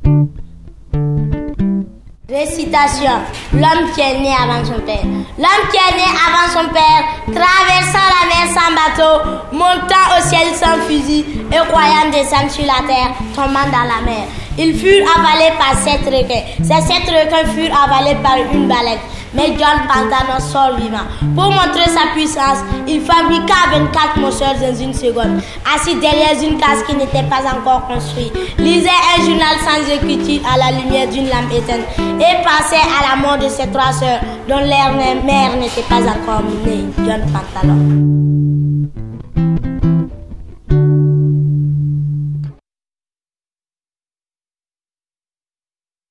Récitation. L'homme qui est né avant son père. L'homme qui est né avant son père, traversant la mer sans bateau, montant au ciel sans fusil, et croyant descendre sur la terre, tombant dans la mer. Ils furent avalés par 7 requins. Ces 7 requins furent avalés par une baleine. Mais John Pantano sort vivant. Pour montrer sa puissance, il fabriqua 24 monstres dans une seconde, assis derrière une case qui n'était pas encore construite, lisait un journal sans écriture à la lumière d'une lampe éteinte et pensait à la mort de ses 3 sœurs dont leur mère n'était pas encore née. John Pantano.